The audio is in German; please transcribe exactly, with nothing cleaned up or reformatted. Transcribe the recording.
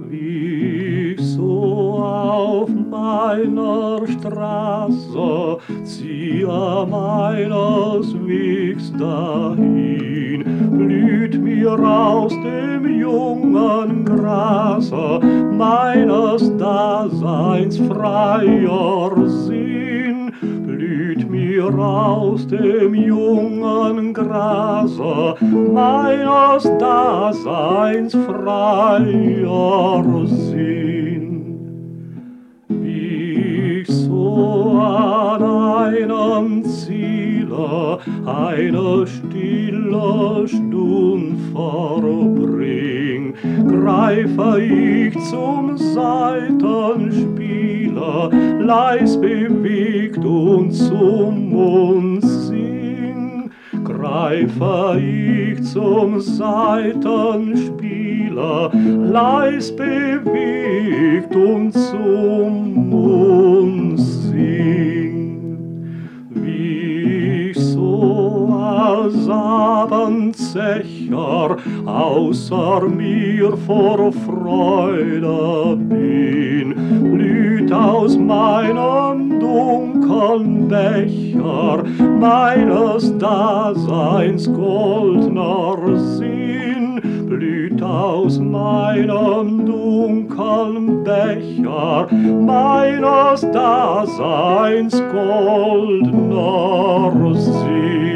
Wie ich so auf meiner Straße ziehe meines Wegs dahin, blüht mir aus dem jungen Grase meines Daseins freier Sinn, blüht mir aus dem jungen Grase meines Daseins freier Sinn. Wie ich so an einem Ziele eine stille Stund verbring, greife ich zum Saitenspieler, leis bewegt und zum Mund sing. Greife ich zum Saitenspieler, leis bewegt und zum Mund sing. Wie ich so als Abendzecher außer mir vor Freude bin, blüht aus meinem dunkeln Becher meines Daseins goldner Sinn, blüht aus meinem dunkeln Becher meines Daseins goldner Sinn.